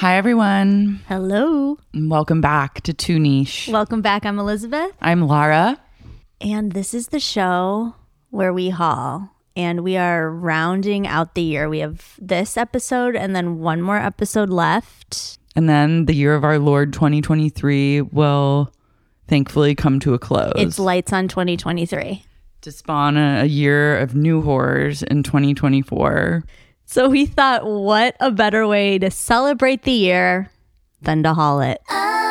Hi, everyone. Hello. And welcome back to Too Niche. Welcome back. I'm Elizabeth. I'm Lara. And this is the show where we haul. And we are rounding out the year. We have this episode and then one more episode left. And then the year of our Lord 2023 will thankfully come to a close. It's lights on 2023. To spawn a year of new horrors in 2024. So we thought, what a better way to celebrate the year than to haul it.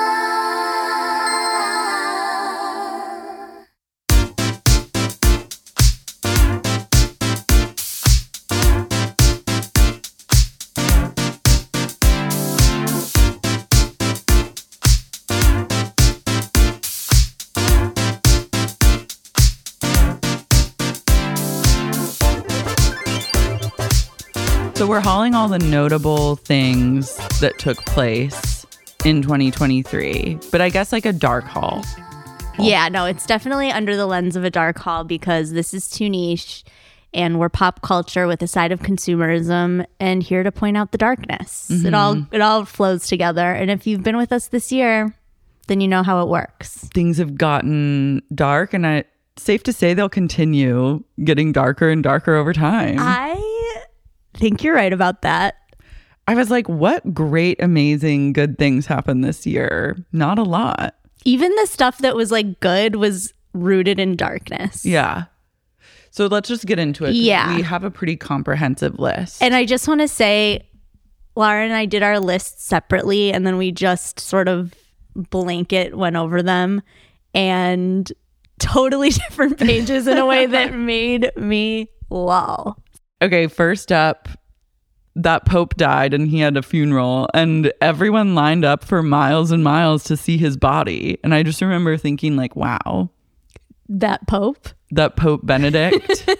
So we're hauling all the notable things that took place in 2023, but I guess like a dark haul. Yeah, no, it's definitely under the lens of a dark haul because this is Too Niche and we're pop culture with a side of consumerism and here to point out the darkness. Mm-hmm. It all flows together. And if you've been with us this year, then you know how it works. Things have gotten dark, and it's safe to say they'll continue getting darker and darker over time. I think you're right about that. I was like, what great, amazing, good things happened this year? Not a lot. Even the stuff that was like good was rooted in darkness. Yeah. So let's just get into it. Yeah. We have a pretty comprehensive list. And I just want to say, Laura and I did our lists separately and then we just sort of blanket went over them and totally different pages in a way that made me lol. Okay, first up, that Pope died and he had a funeral and everyone lined up for miles and miles to see his body. And I just remember thinking like, wow. That Pope Benedict.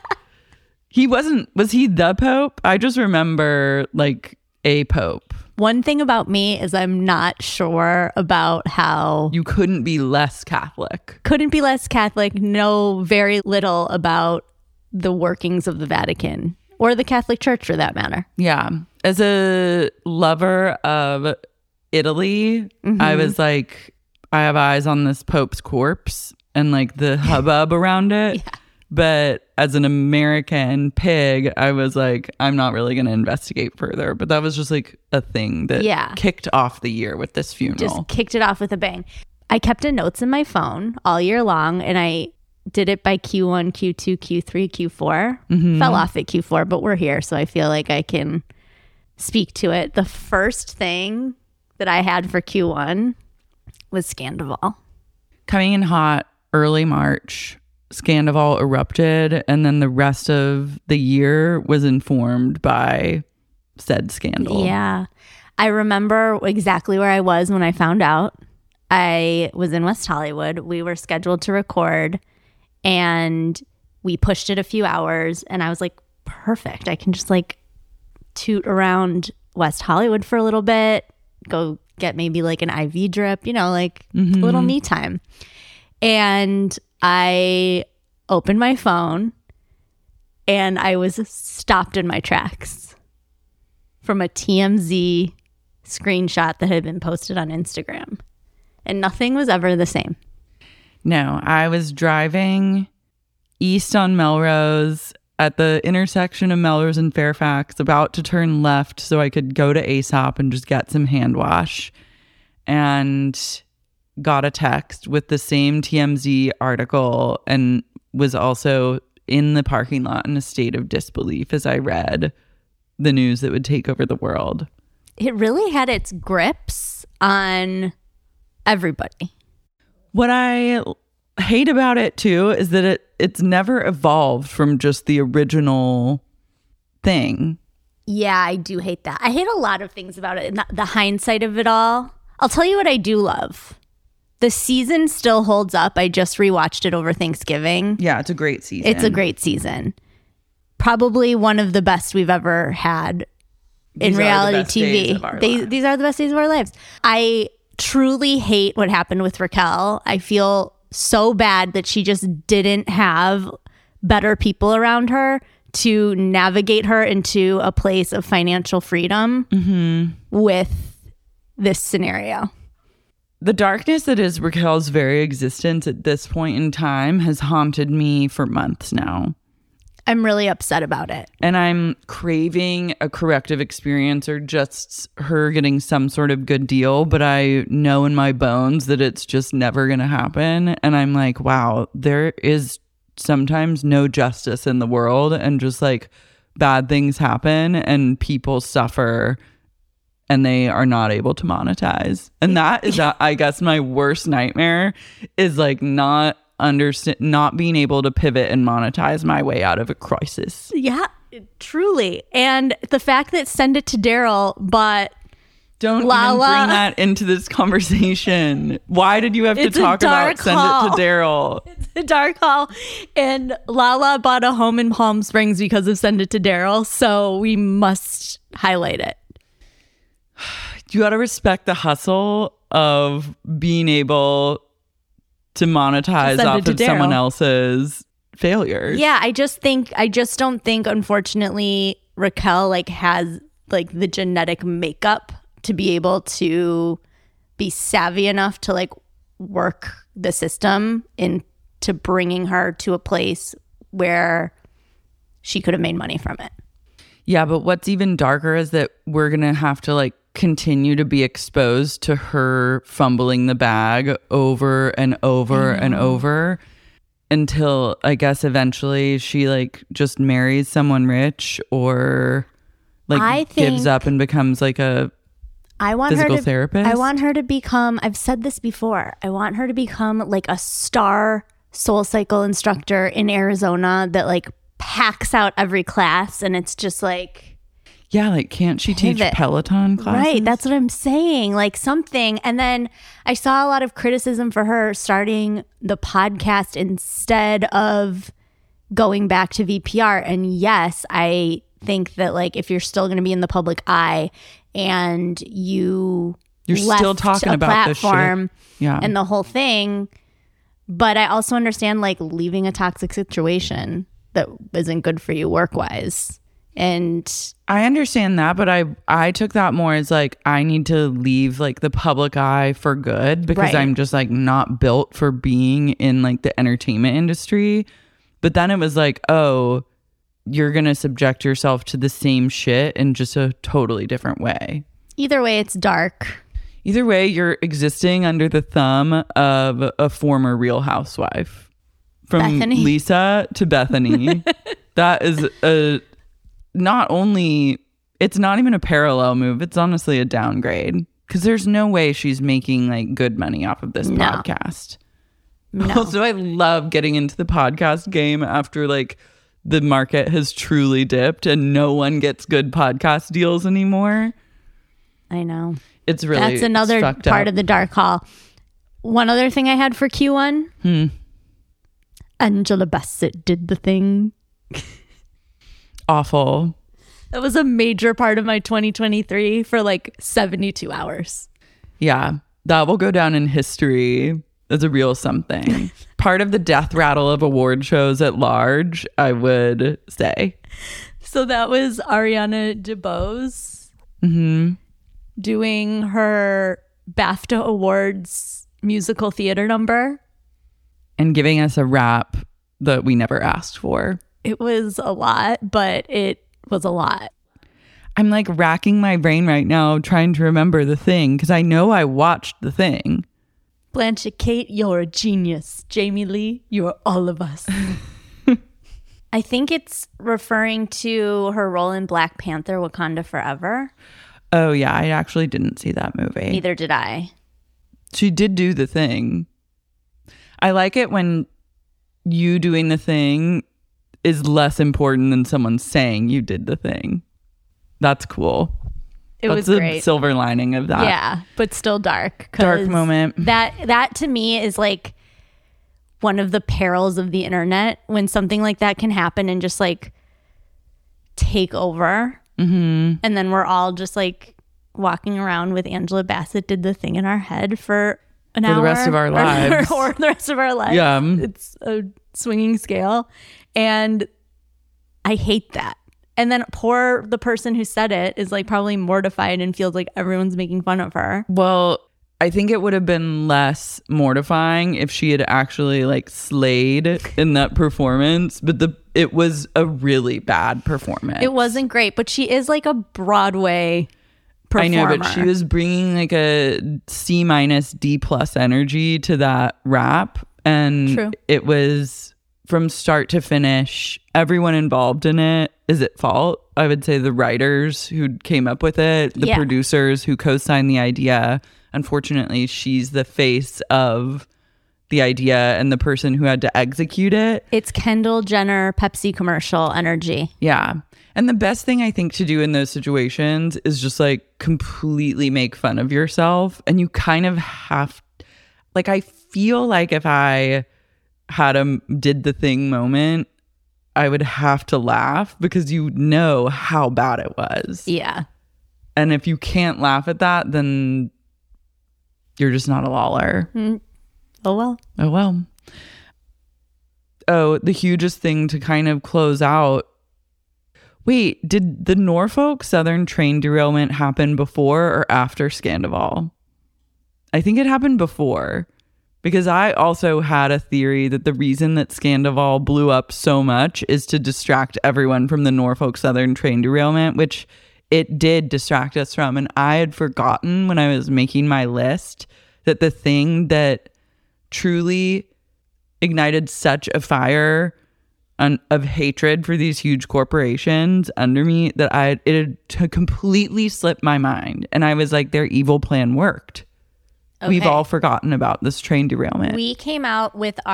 Was he the Pope? I just remember like a Pope. One thing about me is I'm not sure about how... You couldn't be less Catholic. Know very little about the workings of the Vatican or the Catholic Church for that matter. Yeah. As a lover of Italy, I was like, I have eyes on this Pope's corpse and like the hubbub around it. Yeah. But as an American pig, I was like, I'm not really going to investigate further. But that was just like a thing that kicked off the year with this funeral. Just kicked it off with a bang. I kept a notes in my phone all year long and I did it by Q1, Q2, Q3, Q4. Fell off at Q4, but we're here. So I feel like I can speak to it. The first thing that I had for Q1 was Scandival. Coming in hot, early March, Scandival erupted. And then the rest of the year was informed by said scandal. Yeah. I remember exactly where I was when I found out. I was in West Hollywood. We were scheduled to record. And we pushed it a few hours and I was like, perfect. I can just like toot around West Hollywood for a little bit, go get maybe like an IV drip, like a little me time. And I opened my phone and I was stopped in my tracks from a TMZ screenshot that had been posted on Instagram. And nothing was ever the same. No, I was driving east on Melrose at the intersection of Melrose and Fairfax, about to turn left so I could go to Aesop and just get some hand wash, and got a text with the same TMZ article and was also in the parking lot in a state of disbelief as I read the news that would take over the world. It really had its grips on everybody. What I hate about it too is that it's never evolved from just the original thing. Yeah, I do hate that. I hate a lot of things about it. The hindsight of it all. I'll tell you what I do love. The season still holds up. I just rewatched it over Thanksgiving. Yeah, it's a great season. It's a great season. Probably one of the best we've ever had in reality TV. These are the best days of our lives. I truly hate what happened with Raquel. I feel so bad that she just didn't have better people around her to navigate her into a place of financial freedom with this scenario. The darkness that is Raquel's very existence at this point in time has haunted me for months now. I'm really upset about it. And I'm craving a corrective experience or just her getting some sort of good deal. But I know in my bones that it's just never going to happen. And I'm like, wow, there is sometimes no justice in the world. And just like bad things happen and people suffer and they are not able to monetize. And that is, I guess, my worst nightmare is like not being able to pivot and monetize my way out of a crisis. Yeah, truly. And the fact that Send It to Daryl, but don't Lala, even bring that into this conversation. Why did you have to talk about Send It to Daryl? It's a dark haul. And Lala bought a home in Palm Springs because of Send It to Daryl. So we must highlight it. You got to respect the hustle of being able to monetize off of someone else's failures. Yeah, I just don't think, unfortunately, Raquel like has like the genetic makeup to be able to be savvy enough to like work the system into bringing her to a place where she could have made money from it. Yeah, but what's even darker is that we're going to have to like continue to be exposed to her fumbling the bag over and over and over until I guess eventually she like just marries someone rich or like gives up and becomes like a physical therapist. I want her to become, I've said this before, I want her to become like a star SoulCycle instructor in Arizona that like packs out every class, and it's just like, yeah, like, can't she teach Peloton classes? Right, that's what I'm saying. Like something. And then I saw a lot of criticism for her starting the podcast instead of going back to VPR. And yes, I think that like if you're still going to be in the public eye and you're still talking about this shit, and the whole thing. But I also understand like leaving a toxic situation that isn't good for you work-wise. And I understand that, but I took that more as like I need to leave like the public eye for good because I'm just like not built for being in like the entertainment industry. But then it was like, oh, you're going to subject yourself to the same shit in just a totally different way. Either way, it's dark. Either way, you're existing under the thumb of a former Real Housewife. From Bethany. Lisa to Bethany. That is not only, it's not even a parallel move. It's honestly a downgrade because there's no way she's making like good money off of this podcast. No. Also, I love getting into the podcast game after like the market has truly dipped and no one gets good podcast deals anymore. I know. It's really, that's another part of the dark hall. One other thing I had for Q1. Angela Bassett did the thing. Awful. That was a major part of my 2023 for like 72 hours. Yeah, that will go down in history as a real something. Part of the death rattle of award shows at large, I would say. So that was Ariana DeBose doing her BAFTA Awards musical theater number. And giving us a rap that we never asked for. It was a lot, but it was a lot. I'm like racking my brain right now trying to remember The Thing because I know I watched The Thing. Blanchett Kate, you're a genius. Jamie Lee, you're all of us. I think it's referring to her role in Black Panther, Wakanda Forever. Oh, yeah. I actually didn't see that movie. Neither did I. She did do The Thing. I like it when you doing the thing is less important than someone saying you did the thing. That's cool. That's was great. The silver lining of that. Yeah, but still dark. Dark moment. That to me is like one of the perils of the internet when something like that can happen and just like take over. And then we're all just like walking around with Angela Bassett did the thing in our head for an hour. For the rest of our lives. Or the rest of our lives. Yeah. It's a swinging scale. And I hate that. And then the person who said it is like probably mortified and feels like everyone's making fun of her. Well, I think it would have been less mortifying if she had actually like slayed in that performance, but it was a really bad performance. It wasn't great, but she is like a Broadway performer. I know, but she was bringing like a C- D+ energy to that rap, and True. It was from start to finish. Everyone involved in it is at fault. I would say the writers who came up with it, the producers who co-signed the idea. Unfortunately, she's the face of the idea and the person who had to execute it. It's Kendall Jenner Pepsi commercial energy. Yeah. And the best thing I think to do in those situations is just like completely make fun of yourself. And you kind of have, like, I feel like if I had a did the thing moment, I would have to laugh because you know how bad it was. Yeah. And if you can't laugh at that, then you're just not a loller. Oh, well. Oh, well. Oh, the hugest thing to kind of close out. Wait, did the Norfolk Southern train derailment happen before or after Scandival? I think it happened before, because I also had a theory that the reason that Scandival blew up so much is to distract everyone from the Norfolk Southern train derailment, which it did distract us from. And I had forgotten when I was making my list that the thing that truly ignited such a fire of hatred for these huge corporations under me that it had completely slipped my mind. And I was like, their evil plan worked. Okay. We've all forgotten about this train derailment. We came out with the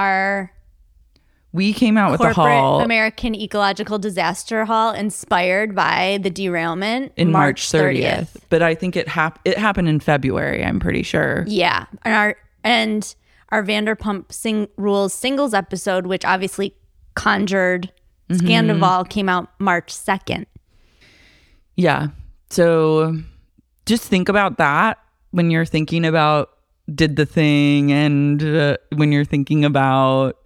Hall, American Ecological Disaster Hall, inspired by the derailment in March 30th. But I think it happened in February, I'm pretty sure. Yeah. And our Vanderpump Rules singles episode, which obviously conjured Scandival, came out March 2nd. Yeah. So just think about that when you're thinking about did the thing, and when you're thinking about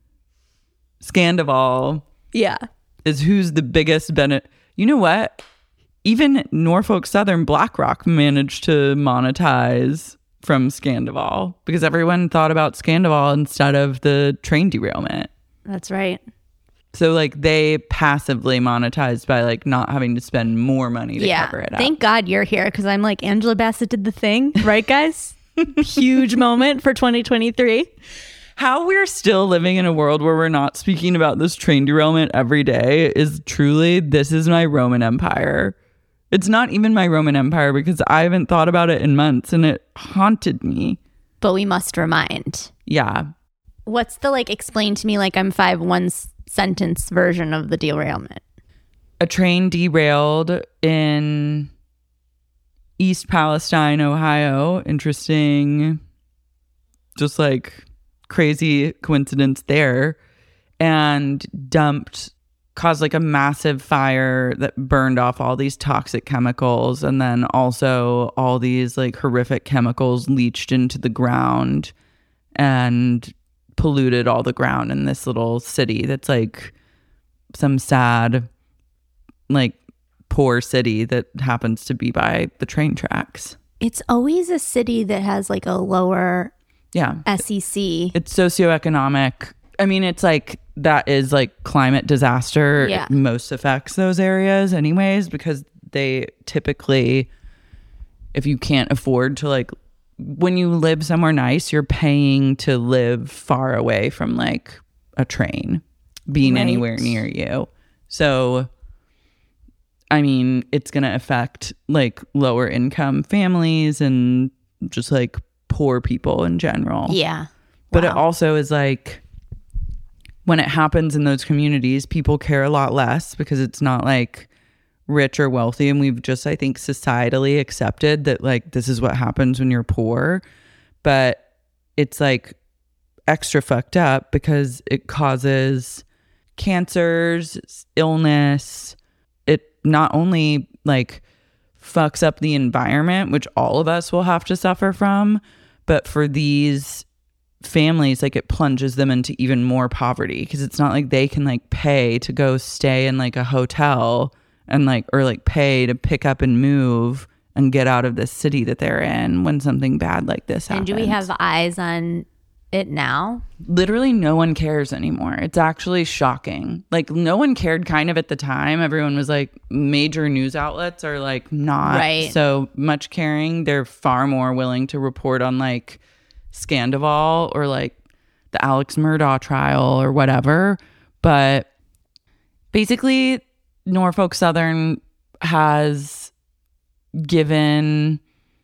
Scandival. Yeah. Is who's the biggest benefit. You know what? Even Norfolk Southern BlackRock managed to monetize from Scandival because everyone thought about Scandival instead of the train derailment. That's right. So like they passively monetized by like not having to spend more money to cover it up. Thank God you're here, because I'm like, Angela Bassett did the thing, right, guys? Huge moment for 2023. How we're still living in a world where we're not speaking about this train derailment every day is truly, this is my Roman Empire. It's not even my Roman Empire because I haven't thought about it in months and it haunted me. But we must remind. Yeah. What's the explain to me like I'm 5 1-sentence version of the derailment? A train derailed in East Palestine, Ohio. Interesting. Just like crazy coincidence there. And caused like a massive fire that burned off all these toxic chemicals. And then also all these like horrific chemicals leached into the ground and polluted all the ground in this little city that's like some sad, like poor city that happens to be by the train tracks. It's always a city that has like a lower SEC. It's socioeconomic. I mean, it's like that is like climate disaster. Yeah. It most affects those areas anyways, because they typically, if you can't afford to like, when you live somewhere nice, you're paying to live far away from like a train being anywhere near you. So, I mean, it's going to affect like lower income families and just like poor people in general. Yeah. But it also is like, when it happens in those communities, people care a lot less because it's not like rich or wealthy. And we've just, I think, societally accepted that like this is what happens when you're poor. But it's like extra fucked up because it causes cancers, illness. It not only like fucks up the environment, which all of us will have to suffer from, but for these families, like it plunges them into even more poverty because it's not like they can like pay to go stay in like a hotel and like, or like pay to pick up and move and get out of the city that they're in when something bad like this happens. And do we have eyes on it now? Literally no one cares anymore. It's actually shocking. Like no one cared kind of at the time. Everyone was like, major news outlets are like not so much caring. They're far more willing to report on like Scandival or like the Alex Murdaugh trial or whatever. But basically Norfolk Southern has given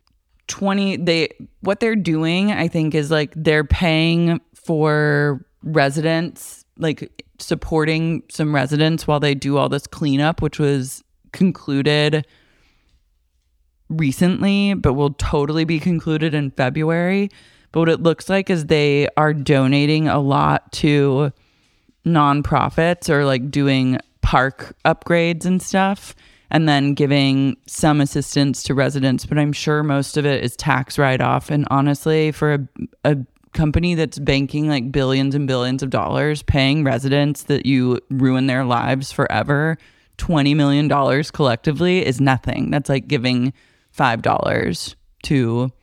what they're doing, I think, is like they're paying for residents, like supporting some residents while they do all this cleanup, which was concluded recently, but will totally be concluded in February. But what it looks like is they are donating a lot to nonprofits or like doing park upgrades and stuff, and then giving some assistance to residents. But I'm sure most of it is tax write-off. And honestly, for a company that's banking like billions and billions of dollars, paying residents that you ruin their lives forever, $20 million collectively is nothing. That's like giving $5 to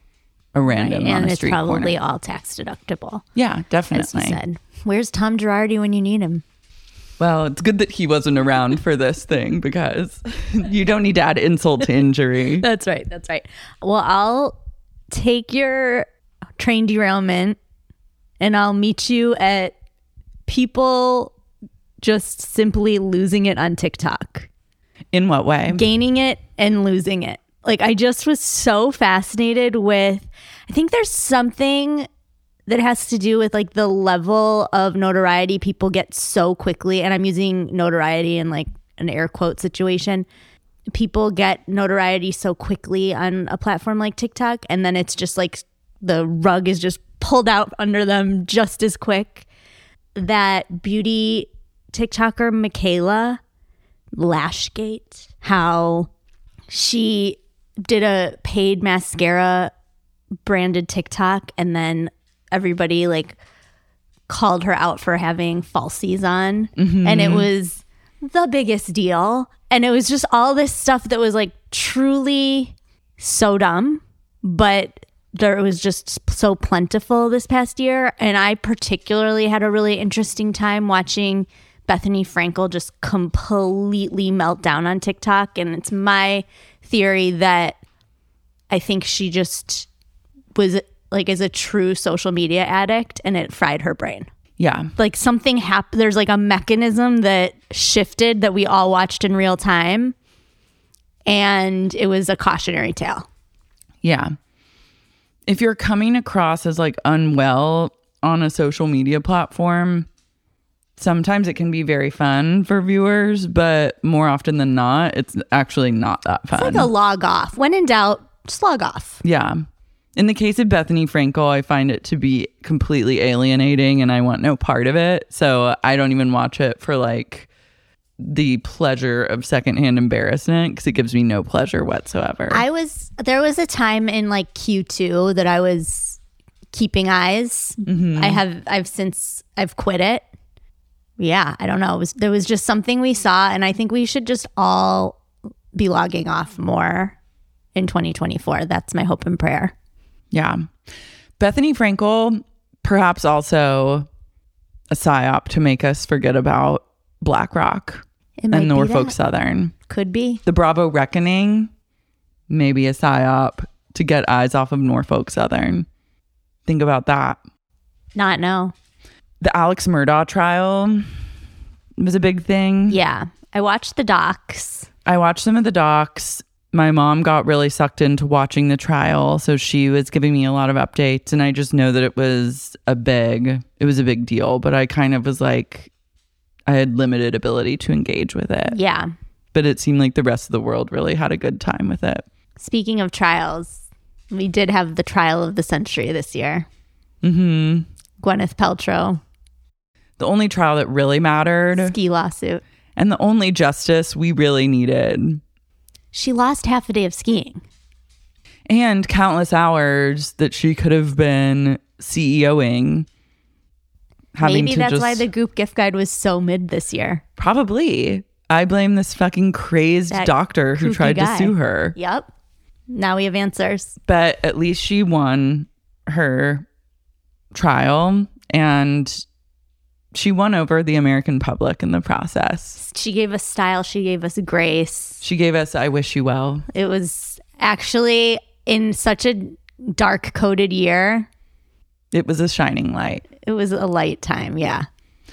a random on a street corner. And it's probably all tax deductible. Yeah, definitely. As you said. Where's Tom Girardi when you need him? Well, it's good that he wasn't around for this thing because you don't need to add insult to injury. That's right. Well, I'll take your train derailment and I'll meet you at people just simply losing it on TikTok. In what way? Gaining it and losing it. Like, I just was so fascinated with, I think there's something that has to do with like the level of notoriety people get so quickly. And I'm using notoriety in like an air quote situation. People get notoriety so quickly on a platform like TikTok. And then it's just like the rug is just pulled out under them just as quick. That beauty TikToker, Michaela Lashgate, how she did a paid mascara branded TikTok and then everybody like called her out for having falsies on. Mm-hmm. And it was the biggest deal. And it was just all this stuff that was like truly so dumb, but there was just so plentiful this past year. And I particularly had a really interesting time watching Bethany Frankel just completely melt down on TikTok. And it's my theory that I think she just was like is a true social media addict and it fried her brain. Yeah. Like something happened. There's like a mechanism that shifted that we all watched in real time. And it was a cautionary tale. Yeah. If you're coming across as like unwell on a social media platform, sometimes it can be very fun for viewers, but more often than not, it's actually not that fun. It's like a log off. When in doubt, just log off. Yeah. In the case of Bethany Frankel, I find it to be completely alienating and I want no part of it. So I don't even watch it for like the pleasure of secondhand embarrassment because it gives me no pleasure whatsoever. There was a time in like Q2 that I was keeping eyes. Mm-hmm. I've quit it. Yeah, I don't know. There was just something we saw and I think we should just all be logging off more in 2024. That's my hope and prayer. Yeah. Bethany Frankel, perhaps also a psyop to make us forget about BlackRock and Norfolk Southern. Could be. The Bravo Reckoning, maybe a psyop to get eyes off of Norfolk Southern. Think about that. No. The Alex Murdaugh trial was a big thing. Yeah. I watched the docs. I watched some of the docs. My mom got really sucked into watching the trial, so she was giving me a lot of updates, and I just know that it was a big deal, but I kind of was like, I had limited ability to engage with it. Yeah. But it seemed like the rest of the world really had a good time with it. Speaking of trials, we did have the trial of the century this year. Mm-hmm. Gwyneth Paltrow. The only trial that really mattered. Ski lawsuit. And the only justice we really needed. She lost half a day of skiing. And countless hours that she could have been CEOing. Maybe that's why the Goop gift guide was so mid this year. Probably. I blame this fucking crazed doctor who tried to sue her. Yep. Now we have answers. But at least she won her trial, and she won over the American public in the process. She gave us style. She gave us grace. She gave us I wish you well. It was actually in such a dark coded year. It was a shining light. It was a light time. Yeah.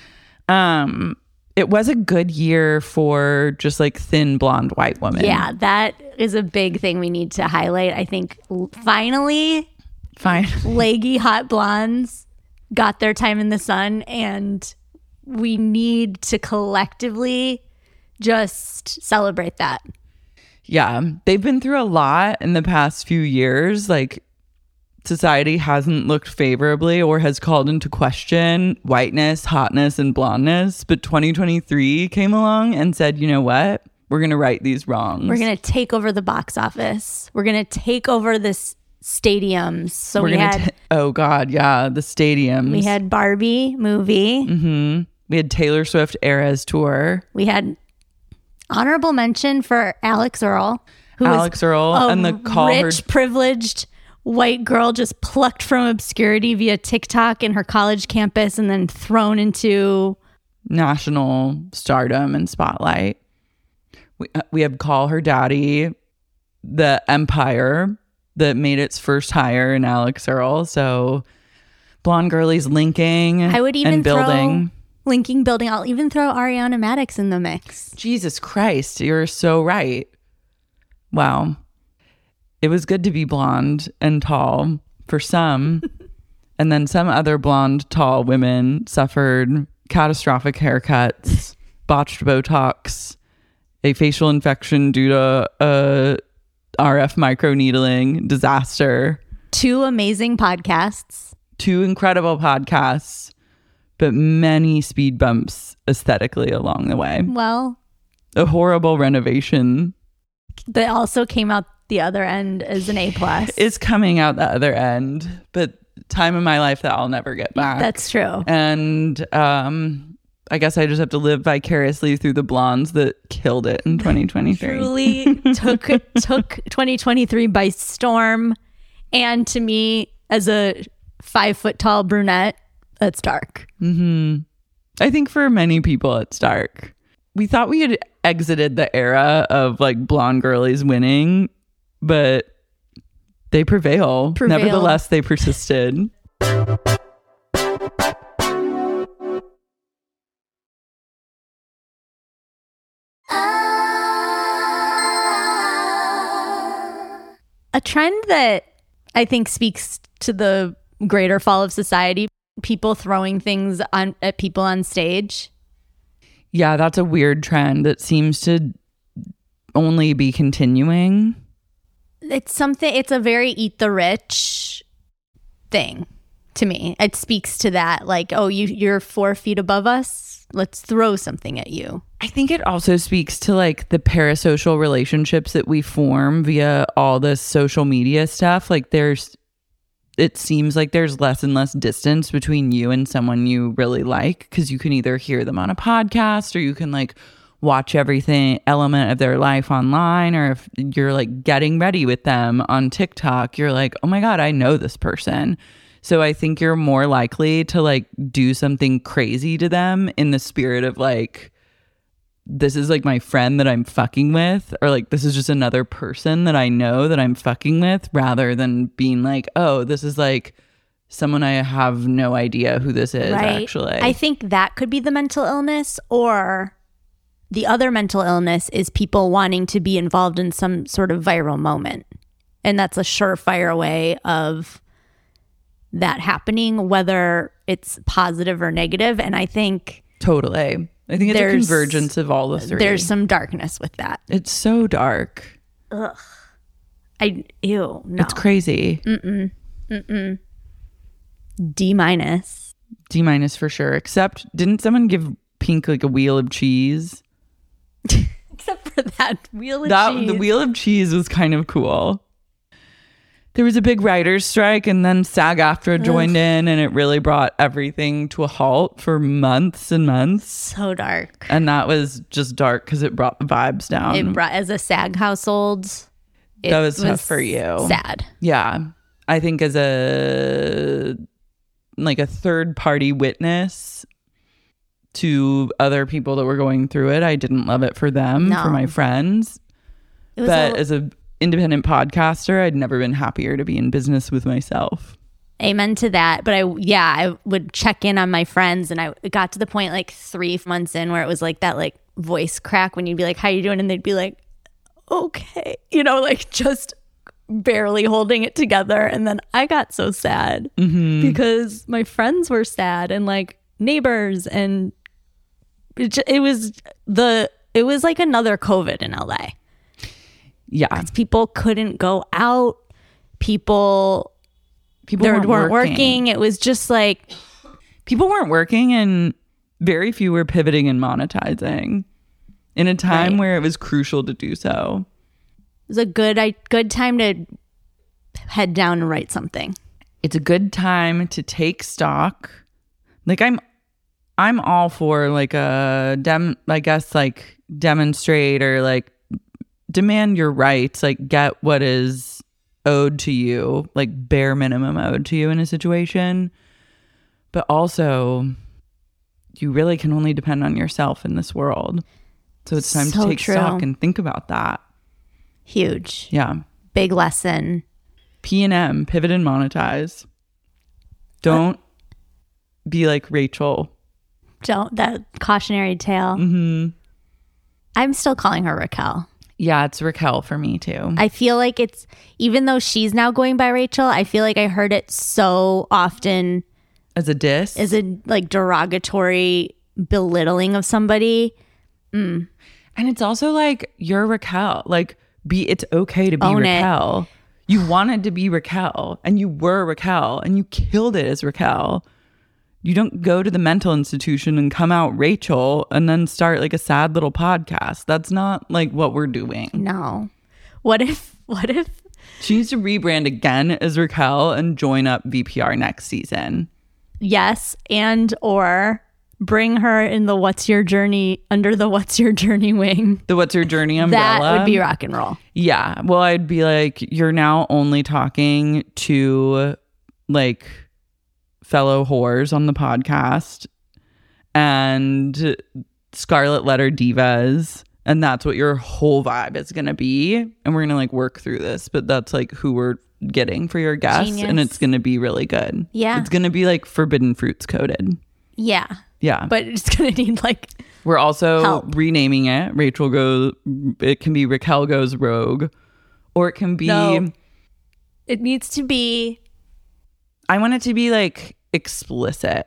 It was a good year for just like thin blonde white women. Yeah, that is a big thing we need to highlight. I think finally, leggy hot blondes got their time in the sun, and we need to collectively just celebrate that. Yeah, they've been through a lot in the past few years. Like, society hasn't looked favorably or has called into question whiteness, hotness, and blondness. But 2023 came along and said, you know what? We're going to right these wrongs. We're going to take over the box office. We're going to take over this stadiums. So we had... oh, God. Yeah. The stadiums. We had Barbie movie. Mm-hmm. We had Taylor Swift Eras Tour. We had honorable mention for Alex Earl. And the rich, privileged white girl just plucked from obscurity via TikTok in her college campus and then thrown into national stardom and spotlight. We have Call Her Daddy, the empire that made its first hire in Alex Earl. So blonde girlies linking. I would even and building. Building. I'll even throw Ariana Madix in the mix. Jesus Christ, you're so right. Wow. It was good to be blonde and tall for some. And then some other blonde, tall women suffered catastrophic haircuts, botched Botox, a facial infection due to RF microneedling, disaster. 2 amazing podcasts. 2 incredible podcasts, but many speed bumps aesthetically along the way. Well, a horrible renovation that also came out the other end as an A+. Is coming out the other end, but time in my life that I'll never get back. That's true. And I guess I just have to live vicariously through the blondes that killed it in 2023. Truly took 2023 by storm. And to me, as a 5-foot tall brunette, that's dark. Mm-hmm. I think for many people, it's dark. We thought we had exited the era of like blonde girlies winning, but they prevail. Nevertheless, they persisted. A trend that I think speaks to the greater fall of society, people throwing things at people on stage. Yeah, that's a weird trend that seems to only be continuing. It's a very eat the rich thing to me. It speaks to that, like, oh, you're 4 feet above us, let's throw something at you. I think it also speaks to like the parasocial relationships that we form via all this social media stuff. Like it seems like there's less and less distance between you and someone you really like, because you can either hear them on a podcast or you can like watch everything element of their life online, or if you're like getting ready with them on TikTok, you're like, oh my God, I know this person. So I think you're more likely to like do something crazy to them in the spirit of like, this is like my friend that I'm fucking with, or like this is just another person that I know that I'm fucking with, rather than being like, oh, this is like someone I have no idea who this is. Right. Actually, I think that could be the mental illness, or the other mental illness is people wanting to be involved in some sort of viral moment. And that's a surefire way of that happening, whether it's positive or negative. And I think totally. I think it's a convergence of all the three. There's some darkness with that. It's so dark. Ugh. No. It's crazy. D-. D- for sure. Except, didn't someone give Pink like a wheel of cheese? Except for that wheel of cheese. The wheel of cheese was kind of cool. there was a big writer's strike, and then SAG-AFTRA joined in, and it really brought everything to a halt for months and months. So dark. And that was just dark because it brought the vibes down. It brought, as a SAG household, that was tough for you. Sad. Yeah. I think as a third party witness to other people that were going through it, I didn't love it for them, for my friends. But as an independent podcaster, I'd never been happier to be in business with myself. Amen to that. But I would check in on my friends, and it got to the point like 3 months in where it was like that like voice crack when you'd be like, how you doing? And they'd be like, okay, like just barely holding it together. And then I got so sad because my friends were sad, and like neighbors, and it was like another COVID in LA. Yeah. People couldn't go out. People weren't working. It was just like people weren't working, and very few were pivoting and monetizing in a time where it was crucial to do so. It was a good time to head down and write something. It's a good time to take stock. Like I'm all for like demonstrate or like demand your rights, like get what is owed to you, like bare minimum owed to you in a situation. But also, you really can only depend on yourself in this world. So it's time to take stock and think about that. Huge. Yeah. Big lesson. P&M, pivot and monetize. Don't be like Rachel. That cautionary tale. I'm still calling her Raquel. Yeah, it's Raquel for me too. I feel like it's, even though she's now going by Rachel, I feel like I heard it so often as a diss, as a like derogatory belittling of somebody. And it's also like, you're Raquel. Like, it's okay to be Raquel. You wanted to be Raquel, and you were Raquel, and you killed it as Raquel. You don't go to the mental institution and come out Rachel and then start like a sad little podcast. That's not like what we're doing. No. What if she needs to rebrand again as Raquel and join up VPR next season? Yes, and or bring her in the What's Your Journey, under the What's Your Journey wing. The What's Your Journey umbrella. That would be rock and roll. Yeah. Well, I'd be like, you're now only talking to like fellow whores on the podcast and Scarlet Letter divas, and that's what your whole vibe is gonna be, and we're gonna like work through this, but that's like who we're getting for your guests. Genius. And it's gonna be really good. Yeah, it's gonna be like Forbidden Fruits coded. Yeah but it's gonna need like, we're also help. Renaming it it can be Raquel Goes Rogue, or it can be it needs to be, I want it to be like explicit.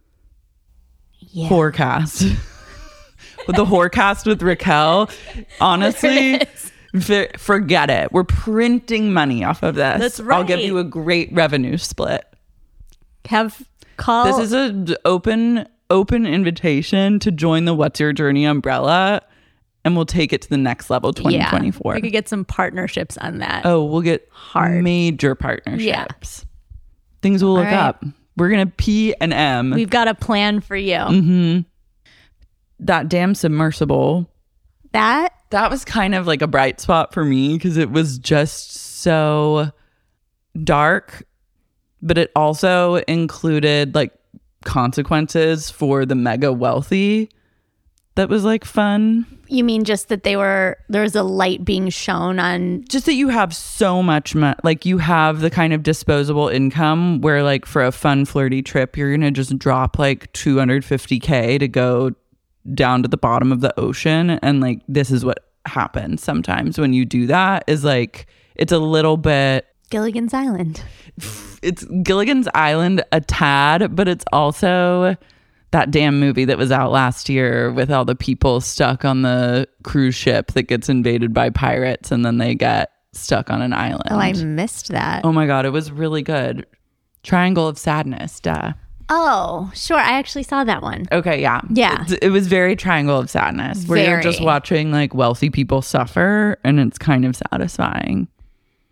Yeah. Whorecast. With the Whorecast with Raquel. Honestly, forget it. We're printing money off of this. That's right. I'll give you a great revenue split. This is an open invitation to join the What's Your Journey umbrella, and we'll take it to the next level, 2024. We could get some partnerships on that. Oh, we'll get major partnerships. Yeah. Things will look up. We're going to P&M. We've got a plan for you. Mm-hmm. That damn submersible. That was kind of like a bright spot for me because it was just so dark, but it also included like consequences for the mega wealthy. That was like fun. You mean just that there was a light being shown on, just that you have so much like you have the kind of disposable income where like for a fun flirty trip you're gonna just drop like $250K to go down to the bottom of the ocean, and like this is what happens sometimes when you do that, is like it's a little bit Gilligan's Island. It's Gilligan's Island a tad, but it's also that damn movie that was out last year with all the people stuck on the cruise ship that gets invaded by pirates and then they get stuck on an island. Oh, I missed that. Oh my God, it was really good. Triangle of Sadness, duh. Oh, sure. I actually saw that one. Okay, yeah. Yeah. It was very Triangle of Sadness, where you're just watching like wealthy people suffer, and it's kind of satisfying.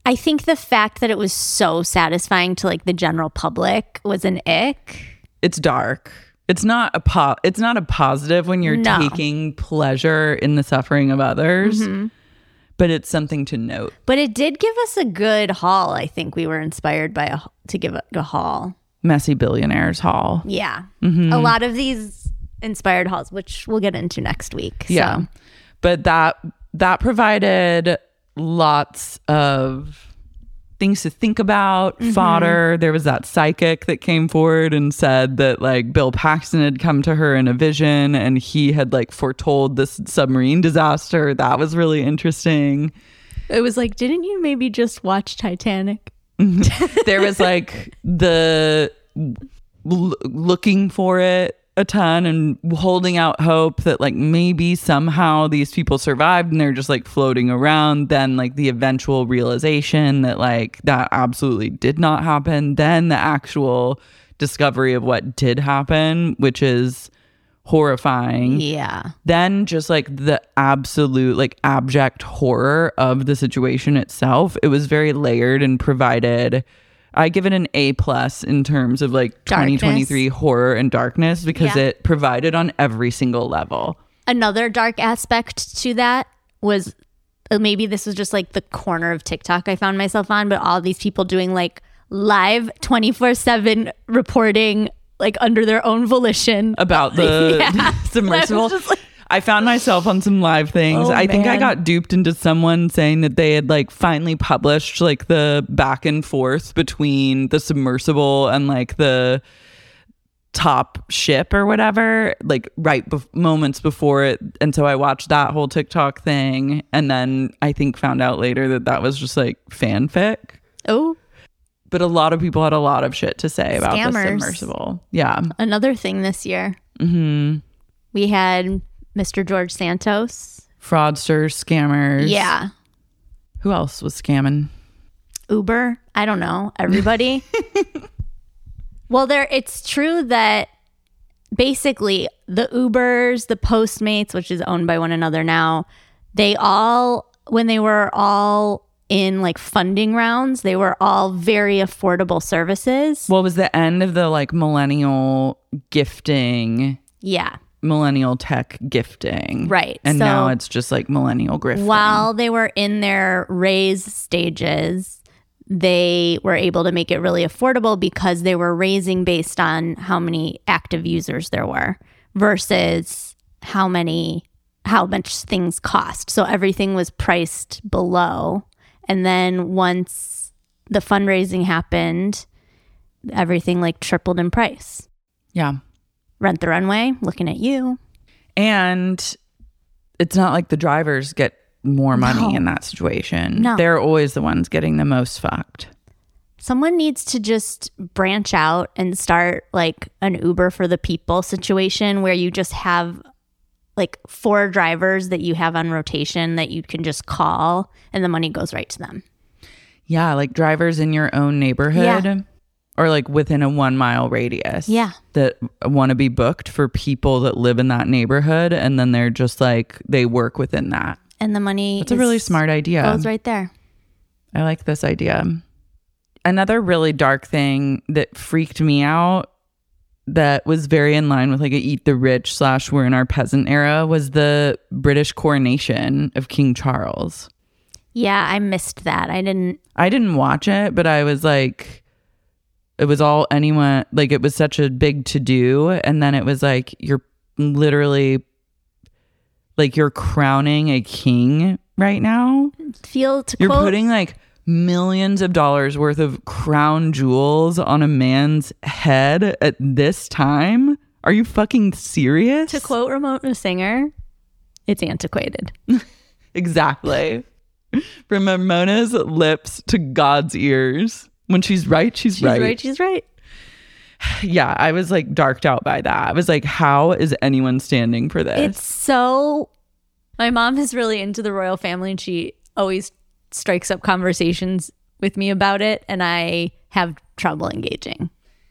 I think the fact that it was so satisfying to like the general public was an ick. It's dark. It's not a positive when you're taking pleasure in the suffering of others. But it's something to note. But it did give us a good haul. I think we were inspired by to give a haul. Messy Billionaires haul. Yeah. A lot of these inspired hauls, which we'll get into next week. Yeah. So. But that provided lots of things to think about, fodder. There was that psychic that came forward and said that like Bill Paxton had come to her in a vision and he had like foretold this submarine disaster. That was really interesting. It was like, didn't you maybe just watch Titanic? There was like the looking for it a ton and holding out hope that like maybe somehow these people survived and they're just like floating around. Then like the eventual realization that like that absolutely did not happen. Then the actual discovery of what did happen, which is horrifying. Yeah. Then just like the absolute like abject horror of the situation itself. It was very layered and provided. I give it an A+ in terms of like 2023 horror and darkness because it provided on every single level. Another dark aspect to that was maybe this was just like the corner of TikTok I found myself on, but all these people doing like live 24/7 reporting like under their own volition about the submersible. I found myself on some live things. I think I got duped into someone saying that they had like finally published like the back and forth between the submersible and like the top ship or whatever, like moments before it. And so I watched that whole TikTok thing. And then I think found out later that was just like fanfic. Oh. But a lot of people had a lot of shit to say about the submersible. Yeah. Another thing this year. We had Mr. George Santos. Fraudsters, scammers. Yeah. Who else was scamming? Uber. I don't know. Everybody. Well, it's true that basically the Ubers, the Postmates, which is owned by one another now, they all, when they were all in like funding rounds, they were all very affordable services. Well, it was the end of the like millennial gifting. Yeah. Millennial tech gifting. Right. And so now it's just like millennial grifting. While they were in their raise stages, they were able to make it really affordable because they were raising based on how many active users there were versus how much things cost. So everything was priced below. And then once the fundraising happened, everything like tripled in price. Yeah. Rent the Runway, looking at you. And it's not like the drivers get more money in that situation. No. They're always the ones getting the most fucked. Someone needs to just branch out and start like an Uber for the people situation where you just have like 4 drivers that you have on rotation that you can just call and the money goes right to them. Yeah, like drivers in your own neighborhood. Yeah. Or like within a 1 mile radius. Yeah. That want to be booked for people that live in that neighborhood. And then they're just like, they work within that. And the money It's a really smart idea. Goes right there. I like this idea. Another really dark thing that freaked me out that was very in line with like a eat the rich / we're in our peasant era was the British coronation of King Charles. Yeah, I missed that. I didn't watch it, but I was like, it was all anyone, like it was such a big to do. And then it was like, you're literally like you're crowning a king right now. You're putting like millions of dollars worth of crown jewels on a man's head at this time. Are you fucking serious? To quote Ramona Singer, it's antiquated. Exactly. From Ramona's lips to God's ears. When she's right, she's right. She's right. Yeah, I was like darked out by that. I was like, how is anyone standing for this? It's so... My mom is really into the royal family and she always strikes up conversations with me about it and I have trouble engaging.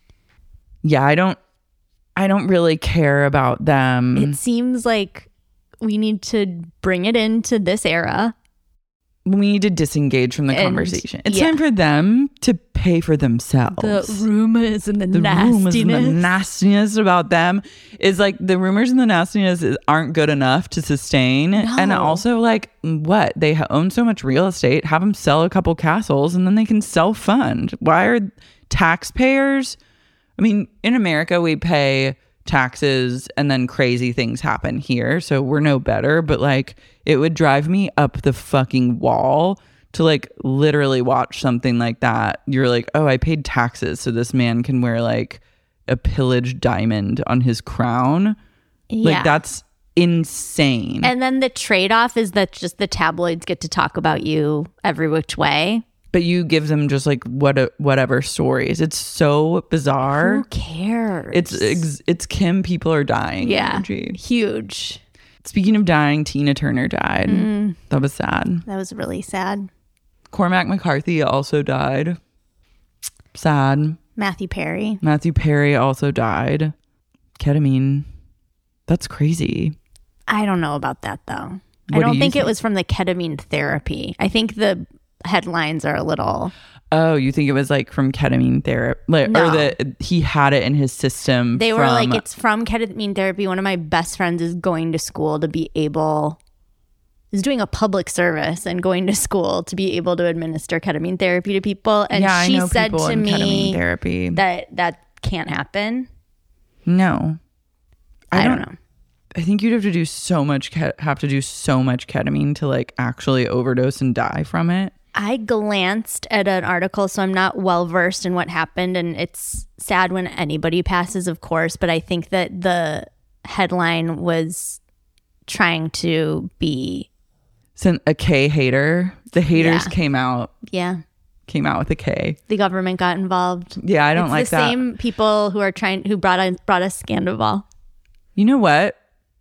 Yeah, I don't really care about them. It seems like we need to bring it into this era we need to disengage from the And, conversation. It's yeah. time for them to pay for themselves. The rumors and the rumors and the nastiness. nastiness about them is like the rumors and the nastiness aren't good enough to sustain. And No. also, like, what? They own so much real estate. Have them sell a couple castles and then they can self-fund. Why are taxpayers? I mean, in America, we pay taxes and then crazy things happen here. So we're no better. But like, it would drive me up the fucking wall to like literally watch something like that. You're like, oh, I paid taxes so this man can wear like a pillaged diamond on his crown. Yeah. Like, that's insane. And then the trade-off is that just the tabloids get to talk about you every which way. But you give them just like whatever stories. It's so bizarre. Who cares? It's Kim, people are dying. yeah, Energy. huge. Speaking of dying, Tina Turner died. That was sad. That was really sad. Cormac McCarthy also died. Sad. Matthew Perry. Matthew Perry also died. Ketamine. That's crazy. I don't know about that though. What I do don't you think it think? was from the ketamine therapy. I think the headlines are a little. Oh, you think it was like from ketamine therapy? Like, No. or that he had it in his system? They were from- like, it's from ketamine therapy. One of my best friends is going to school to be able, is doing a public service and going to school to be able to administer ketamine therapy to people. And yeah, she I know said people to in ketamine me therapy. that can't happen. No, I don't know. I think you'd have to do so much ketamine to like actually overdose and die from it. I glanced at an article, so I'm not well versed in what happened, and it's sad when anybody passes, of course, but I think that the headline was trying to be, Sent a K hater. The haters Yeah. came out with a K. the government got involved. Yeah, I don't It's like the that. same people who brought us Scandoval. You know what?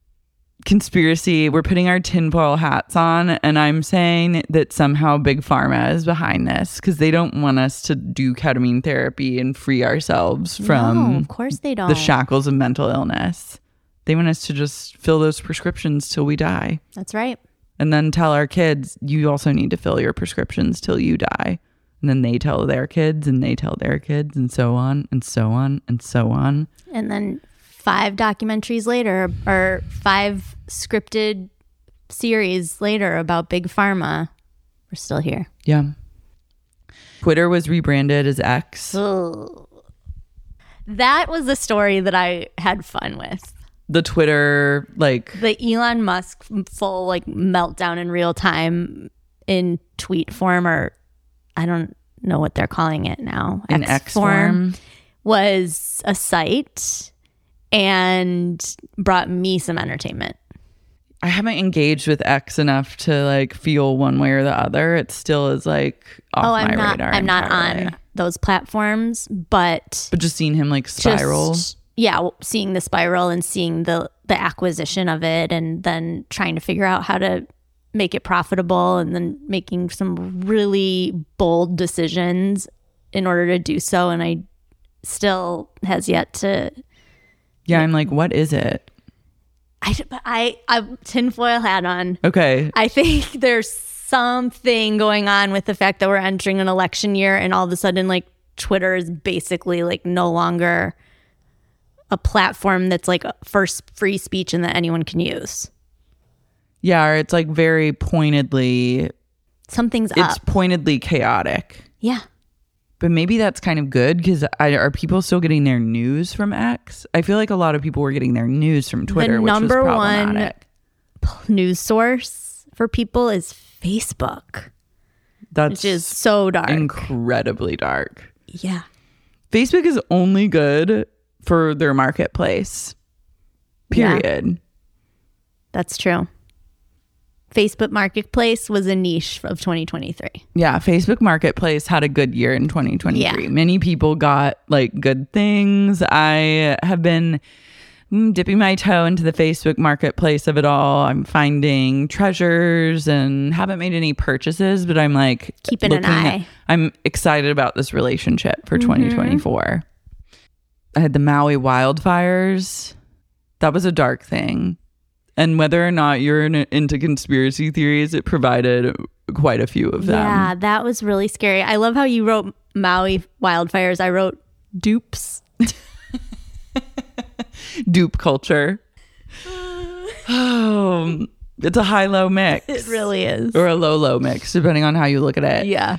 Conspiracy. We're putting our tinfoil hats on, and I'm saying that somehow Big Pharma is behind this because they don't want us to do ketamine therapy and free ourselves from No, of course they don't. the shackles of mental illness. They want us to just fill those prescriptions till we die. That's right. And then tell our kids, you also need to fill your prescriptions till you die. And then they tell their kids and they tell their kids and so on and so on and so on. And then 5 documentaries later, or 5 scripted series later about Big Pharma, we're still here. Yeah. Twitter was rebranded as X. Ugh. That was the story that I had fun with. The Twitter, like, The Elon Musk full like meltdown in real time in tweet form, or I don't know what they're calling it now. in X form. was a sight and brought me some entertainment. I haven't engaged with X enough to like feel one way or the other. It still is like off my radar. I'm not entirely. on those platforms, but But just seeing him like spiral. seeing the spiral and seeing the acquisition of it, and then trying to figure out how to make it profitable, and then making some really bold decisions in order to do so. And I still has yet to. Yeah, I'm like, what is it? I tinfoil hat on. Okay. I think there's something going on with the fact that we're entering an election year, and all of a sudden, like, Twitter is basically like no longer a platform that's like first free speech and that anyone can use. Yeah, or it's like very pointedly, Something's it's up. pointedly chaotic. Yeah. But maybe that's kind of good because are people still getting their news from X? I feel like a lot of people were getting their news from Twitter, The which was number one problematic. news source for people is Facebook, That's which is so dark. incredibly dark. Yeah. Facebook is only good for their marketplace. Yeah. Period. That's true. Facebook Marketplace was a niche of 2023. Yeah, Facebook Marketplace had a good year in 2023. Yeah. Many people got like good things. I have been dipping my toe into the Facebook Marketplace of it all. I'm finding treasures and haven't made any purchases, but I'm like Keeping an eye. I'm excited about this relationship for 2024. I had the Maui wildfires. That was a dark thing. And whether or not you're into conspiracy theories, it provided quite a few of them. Yeah, that was really scary. I love how you wrote Maui wildfires. I wrote dupes. Dupe culture. Oh, it's a high-low mix. It really is. Or a low-low mix, depending on how you look at it. Yeah.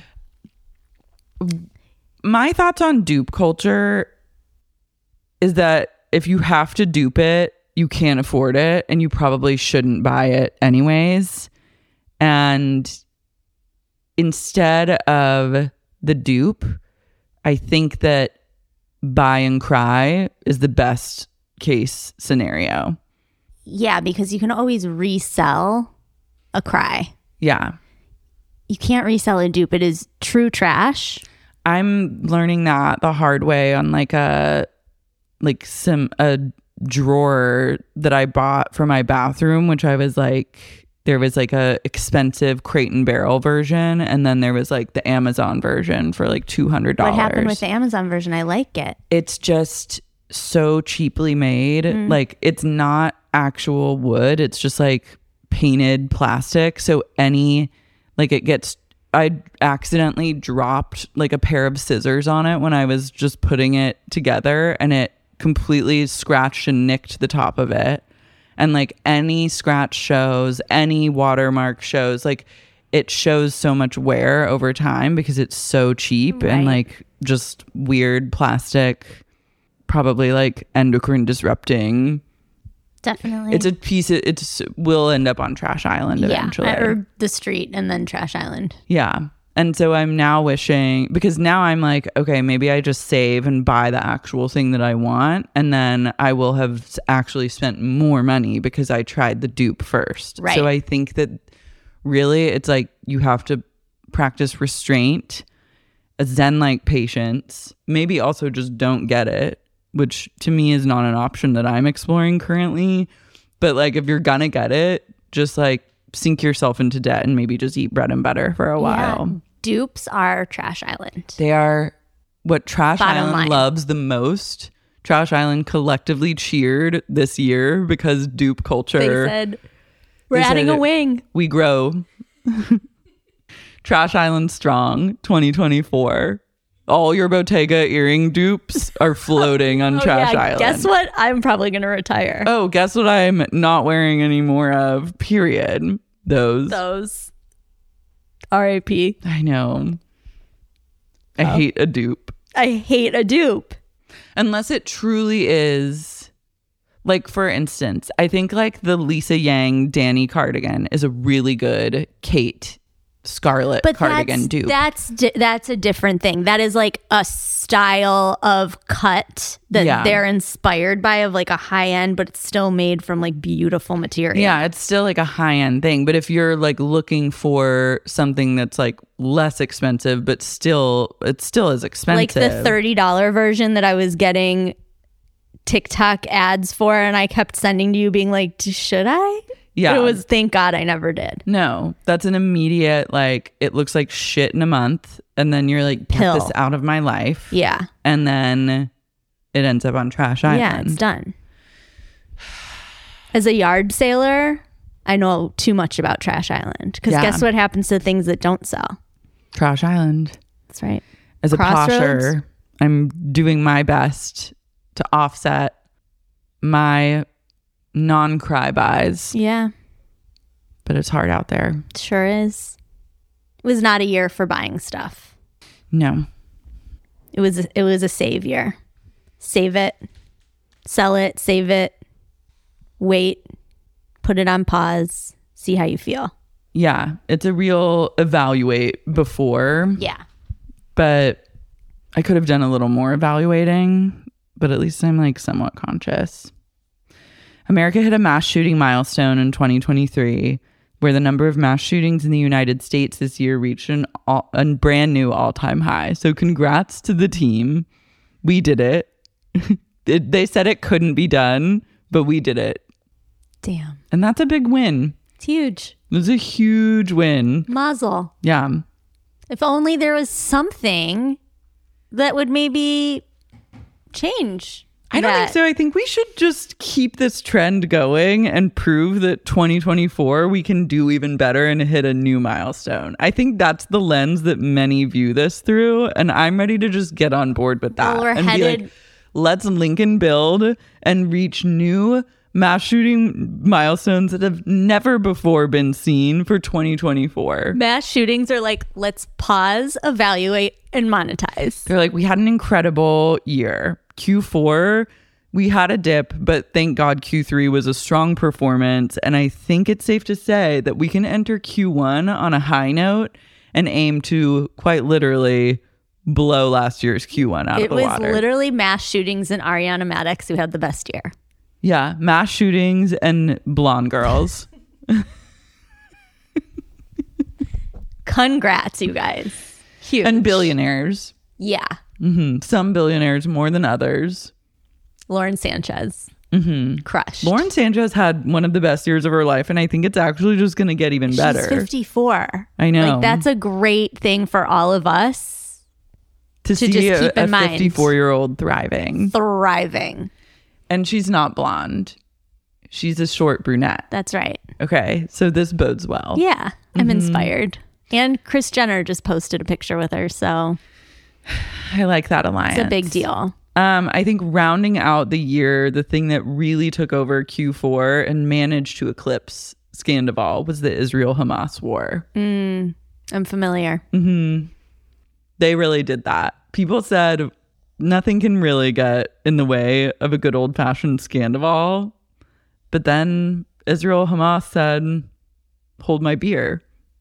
My thoughts on dupe culture is that if you have to dupe it, you can't afford it, and you probably shouldn't buy it anyways. And instead of the dupe, I think that buy and cry is the best case scenario. Yeah, because you can always resell a cry. Yeah. You can't resell a dupe. It is true trash. I'm learning that the hard way on a drawer that I bought for my bathroom, which I was like, there was like a expensive Crate and Barrel version, and then there was like the Amazon version for like $200. What happened with the Amazon version? I like it. It's just so cheaply made. Like, it's not actual wood. It's just like painted plastic. So I accidentally dropped like a pair of scissors on it when I was just putting it together, and it completely scratched and nicked the top of it. And like any scratch shows, any watermark shows, like it shows so much wear over time because it's so cheap. And like just weird plastic, probably like endocrine disrupting. Definitely. It's a piece of, will end up on Trash Island eventually. Or the street and then Trash Island. Yeah. And so I'm now wishing, because now I'm like, okay, maybe I just save and buy the actual thing that I want. And then I will have actually spent more money because I tried the dupe first. Right. So I think that really it's like you have to practice restraint, a Zen-like patience, maybe also just don't get it, which to me is not an option that I'm exploring currently. But like, if you're gonna get it, just like sink yourself into debt and maybe just eat bread and butter for a while. Yeah. Dupes are Trash Island. They are what Trash Bottom Island line. loves the most. Trash Island collectively cheered this year because dupe culture. They said, we're adding a wing. We grow. Trash Island strong 2024. All your Bottega earring dupes are floating on Trash Island. Guess what? I'm probably going to retire. Oh, guess what I'm not wearing any more of, period. Those. R.I.P. I know. I hate a dupe. I hate a dupe. Unless it truly is, like, for instance, I think like the Lisa Yang Danny cardigan is a really good Kate Scarlet cardigan dupe. That's a different thing. That is like a style of cut that they're inspired by, of like a high end, but it's still made from like beautiful material. Yeah, it's still like a high end thing. But if you're like looking for something that's like less expensive, but still, it still is expensive. Like the $30 version that I was getting TikTok ads for, and I kept sending to you being like, should I? Yeah. It was, thank God I never did. No, that's an immediate, like, it looks like shit in a month. And then you're like, get Pill. this out of my life. Yeah. And then it ends up on Trash Island. Yeah, it's done. As a yard sailor, I know too much about Trash Island. Because guess what happens to things that don't sell? Trash Island. That's right. As a Crossroads. posher, I'm doing my best to offset my non-cry buys. Yeah. But it's hard out there. It sure is. It was not a year for buying stuff. No. It was a save year. Save it. Sell it. Save it. Wait. Put it on pause. See how you feel. Yeah. It's a real evaluate before. Yeah. But I could have done a little more evaluating. But at least I'm like somewhat conscious. America hit a mass shooting milestone in 2023, where the number of mass shootings in the United States this year reached a brand new all-time high. So congrats to the team. We did it. They said it couldn't be done, but we did it. Damn. And that's a big win. It's huge. It was a huge win. Mazel. Yeah. If only there was something that would maybe change. I don't think that- so. I think we should just keep this trend going and prove that 2024 we can do even better and hit a new milestone. I think that's the lens that many view this through, and I'm ready to just get on board with that. Well, we're and headed- be like, let's Lincoln build and reach new mass shooting milestones that have never before been seen for 2024. Mass shootings are like, let's pause, evaluate, and monetize. They're like, we had an incredible year. Q4, we had a dip, but thank God Q3 was a strong performance. And I think it's safe to say that we can enter Q1 on a high note and aim to quite literally blow last year's Q1 out of the water. It was literally mass shootings and Ariana Maddox who had the best year. Yeah, mass shootings and blonde girls. Congrats, you guys. Huge. And billionaires. Yeah. Some billionaires more than others. Lauren Sanchez. Crushed. Lauren Sanchez had one of the best years of her life, and I think it's actually just going to get even better. She's 54. I know. Like, that's a great thing for all of us to see just keep in a mind. 54-year-old thriving. And she's not blonde. She's a short brunette. That's right. Okay, so this bodes well. Yeah, I'm inspired. And Kris Jenner just posted a picture with her, so I like that alliance. it's a big deal. I think rounding out the year, the thing that really took over Q4 and managed to eclipse Scandival was the Israel-Hamas war. I'm familiar. They really did that. People said nothing can really get in the way of a good old-fashioned Scandival. But then Israel-Hamas said, hold my beer.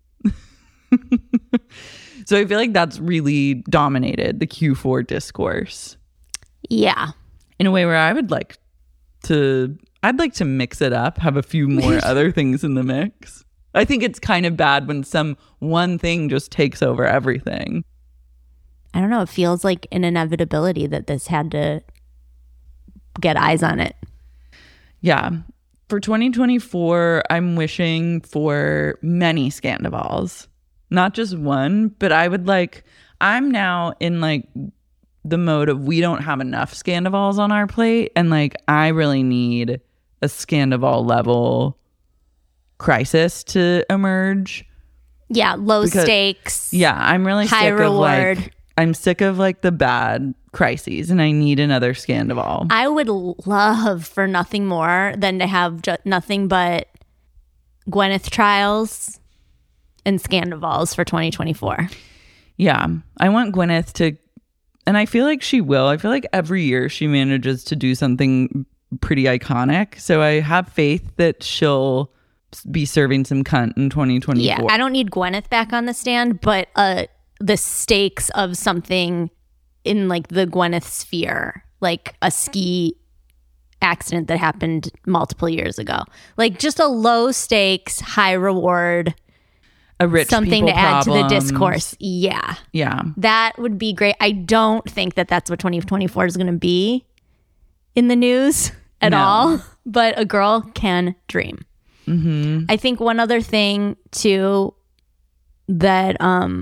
So I feel like that's really dominated the Q4 discourse. Yeah. In a way where I'd like to mix it up, have a few more other things in the mix. I think it's kind of bad when some one thing just takes over everything. I don't know. It feels like an inevitability that this had to get eyes on it. Yeah. For 2024, I'm wishing for many Scandivals. Not just one, but I'm now in like the mode of we don't have enough Scandivals on our plate. And like, I really need a Scandival level crisis to emerge. Yeah. Low stakes. Yeah. I'm really high sick reward. I'm sick of like the bad crises and I need another Scandival. I would love for nothing more than to have nothing but Gwyneth trials and Scandivals for 2024. Yeah. I want Gwyneth to, and I feel like she will. I feel like every year she manages to do something pretty iconic. So I have faith that she'll be serving some cunt in 2024. Yeah. I don't need Gwyneth back on the stand, but the stakes of something in like the Gwyneth sphere, like a ski accident that happened multiple years ago, like just a low stakes, high reward, a rich something to add problems. to the discourse. Yeah. That would be great. I don't think that that's what 2024 is going to be in the news at all, but a girl can dream. I think one other thing too that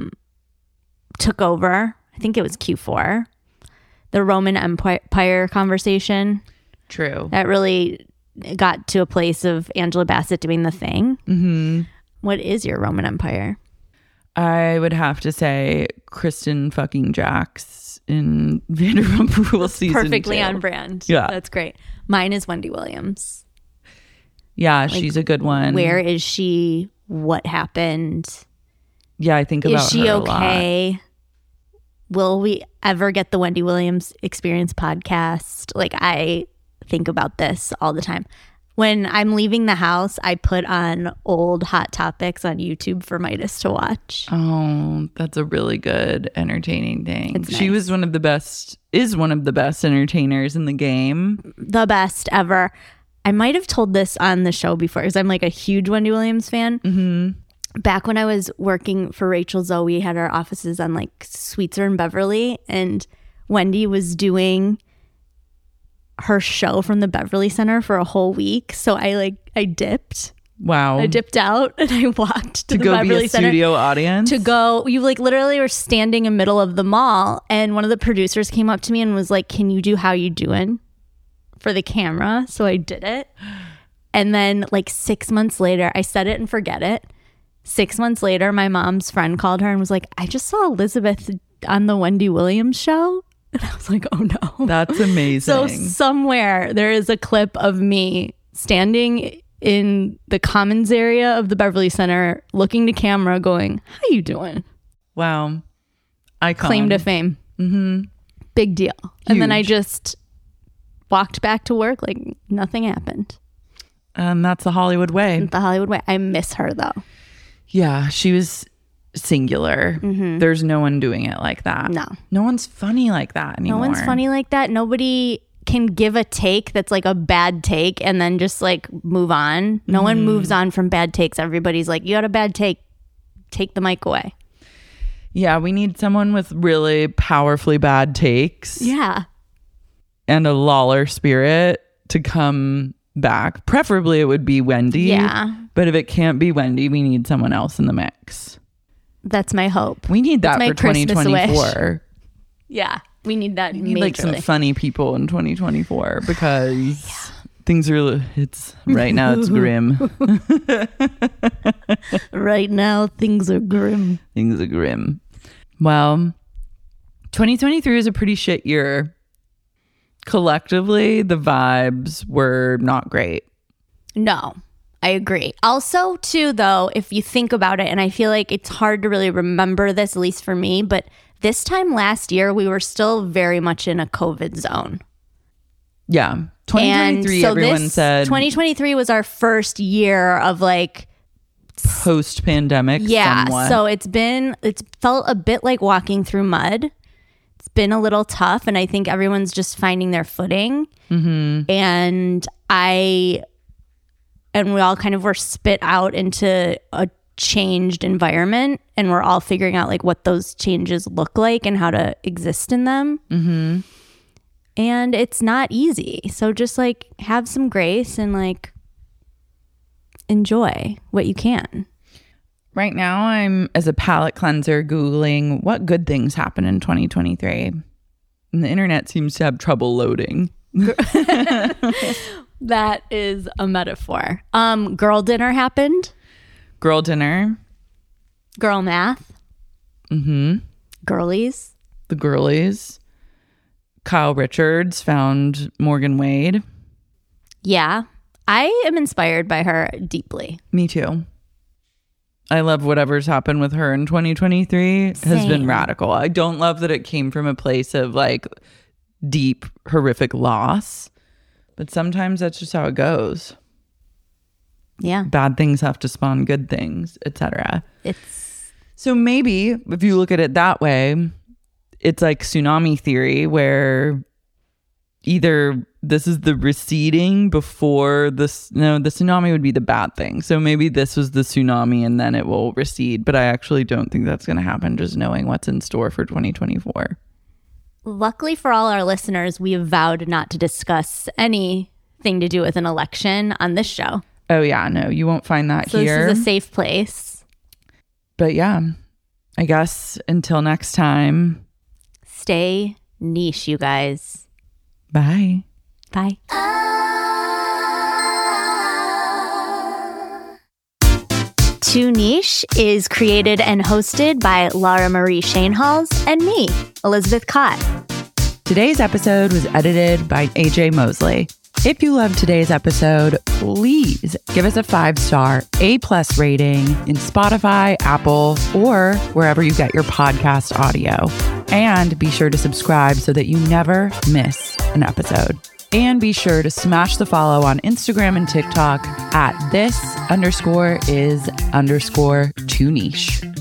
took over, I think it was Q4, the Roman Empire conversation. True. That really got to a place of Angela Bassett doing the thing. What is your Roman Empire? I would have to say Kristen fucking Jax in Vanderpump Rules season 2. Perfectly on brand. Yeah. That's great. Mine is Wendy Williams. Yeah, she's a good one. Where is she? What happened? Yeah, I think about Is she her okay? Will we ever get the Wendy Williams Experience podcast? Like, I think about this all the time. When I'm leaving the house, I put on old Hot Topics on YouTube for Midas to watch. Oh, that's a really good, entertaining thing. It's She nice. was one of the best entertainers in the game. The best ever. I might have told this on the show before because I'm like a huge Wendy Williams fan. Back when I was working for Rachel Zoe, we had our offices on like Sweetser and Beverly, and Wendy was doing her show from the Beverly Center for a whole week. So I dipped. Wow. I dipped out and I walked to the go Beverly be a Center studio audience. to go. You like literally were standing in the middle of the mall, and one of the producers came up to me and was like, "Can you do How You Doing?" for the camera. So I did it. And then like 6 months later, I said it and forget it. 6 months later, my mom's friend called her and was like, I just saw Elizabeth on the Wendy Williams show. And I was like, oh no. That's amazing. So somewhere there is a clip of me standing in the commons area of the Beverly Center, looking to camera going, how you doing? Wow. Icon. Claim to fame. Mm-hmm. Big deal. Huge. And then I just walked back to work like nothing happened. That's the Hollywood way. The Hollywood way. I miss her though. Yeah, she was singular. Mm-hmm. There's no one doing it like that. No one's funny like that anymore. No one's funny like that. Nobody can give a take that's like a bad take and then just like move on. No one moves on from bad takes. Everybody's like, you had a bad take. Take the mic away. Yeah, we need someone with really powerfully bad takes. Yeah. And a Lawler spirit to come back. Preferably it would be Wendy. Yeah. But if it can't be Wendy, we need someone else in the mix. That's my hope. We need that for Christmas 2024. wish. Yeah. We need that. We need like some funny people in 2024 because things are, it's right now it's grim. Right now things are grim. Things are grim. Well, 2023 is a pretty shit year. Collectively, the vibes were not great. No, I agree. Also, too, though, if you think about it, and I feel like it's hard to really remember this, at least for me, but this time last year, we were still very much in a COVID zone. Yeah. 2023, everyone said. 2023 was our first year of like post-pandemic. Yeah. Somewhat. So it's felt a bit like walking through mud. It's been a little tough, and I think everyone's just finding their footing. Mm-hmm. And we all kind of were spit out into a changed environment, and we're all figuring out like what those changes look like and how to exist in them. Mm-hmm. And it's not easy. So just like have some grace and like enjoy what you can. Right now, I'm, as a palate cleanser, Googling what good things happen in 2023. And the internet seems to have trouble loading. That is a metaphor. Girl dinner happened. Girl dinner. Girl math. Mm-hmm. Girlies. The girlies. Kyle Richards found Morgan Wade. Yeah. I am inspired by her deeply. Me too. I love whatever's happened with her in 2023 has been radical. I don't love that it came from a place of like deep, horrific loss, but sometimes that's just how it goes. Yeah. Bad things have to spawn good things, etc. So maybe if you look at it that way, it's like tsunami theory where either this is the receding before this. No, the tsunami would be the bad thing. So maybe this was the tsunami and then it will recede. But I actually don't think that's going to happen, just knowing what's in store for 2024. Luckily for all our listeners, we have vowed not to discuss anything to do with an election on this show. Oh, yeah. No, you won't find that here. So this is a safe place. But yeah, I guess until next time. Stay niche, you guys. Bye. Bye. Too Niche is created and hosted by Laura Marie Schoenhals and me, Elizabeth Kott. Today's episode was edited by AJ Mosley. If you loved today's episode, please give us a 5-star A+ rating in Spotify, Apple, or wherever you get your podcast audio. And be sure to subscribe so that you never miss an episode. And be sure to smash the follow on Instagram and TikTok at this_is_too niche.